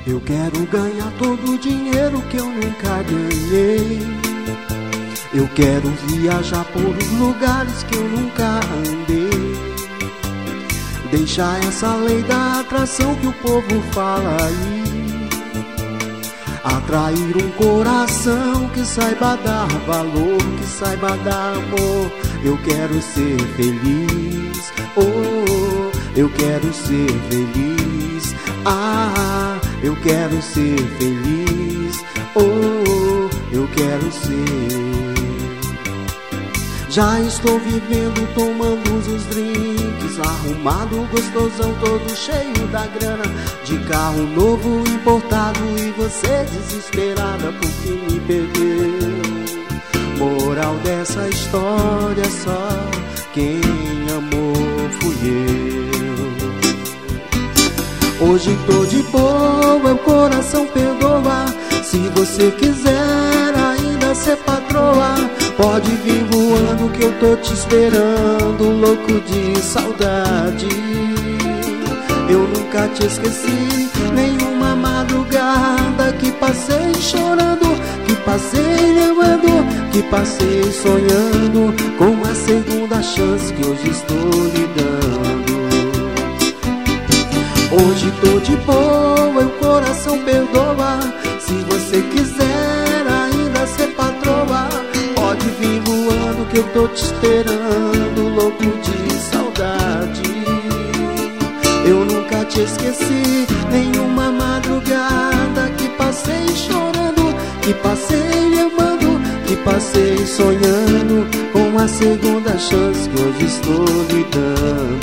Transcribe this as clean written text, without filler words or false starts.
Eu quero ganhar todo o dinheiro que eu nunca ganhei. Eu quero viajar por os lugares que eu nunca andei. Deixar essa lei da atração que o povo fala aí. Atrair um coração que saiba dar valor, que saiba dar amor. Eu quero ser feliz, oh, eu quero ser feliz. Ah, eu quero ser feliz, oh, eu quero ser. Já estou vivendo, tomando os drinks, arrumado, gostosão, todo cheio da grana, de carro novo importado, e você desesperada porque me perdeu. Moral dessa história, só quem amou fui eu. Hoje tô de boa, o coração perdoa. Se você quiser ainda ser patroa, pode vir voando que eu tô te esperando, louco de saudade. Eu nunca te esqueci, nenhuma madrugada que passei chorando, que passei amando, que passei sonhando com a segunda chance que hoje estou lhe dando. Hoje tô de boa, o coração perdoa. Se você quiser ainda ser patroa, pode vir voando que eu tô te esperando, louco de saudade. Eu nunca te esqueci, nenhuma madrugada que passei chorando, que passei amando, que passei sonhando com a segunda chance que hoje estou lhe dando.